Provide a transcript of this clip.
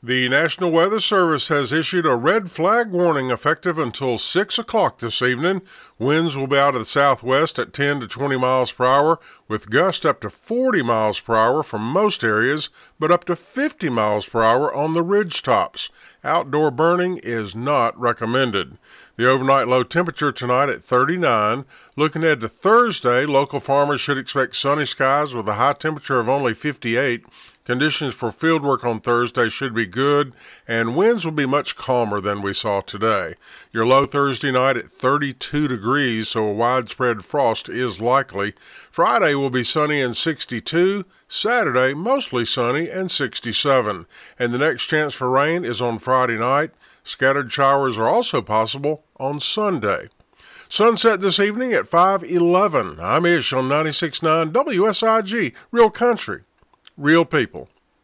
The National Weather Service has issued a red flag warning effective until 6 o'clock this evening. Winds will be out of the southwest at 10 to 20 miles per hour, with gusts up to 40 miles per hour from most areas, but up to 50 miles per hour on the ridge tops. Outdoor burning is not recommended. The overnight low temperature tonight at 39. Looking ahead to Thursday, local farmers should expect sunny skies with a high temperature of only 58. Conditions for fieldwork on Thursday should be good, and winds will be much calmer than we saw today. Your low Thursday night at 32 degrees, so a widespread frost is likely. Friday will be sunny and 62. Saturday, mostly sunny and 67. And the next chance for rain is on Friday night. Scattered showers are also possible on Sunday. Sunset this evening at 5:11. I'm Ish on 96.9 WSIG, Real Country, Real People.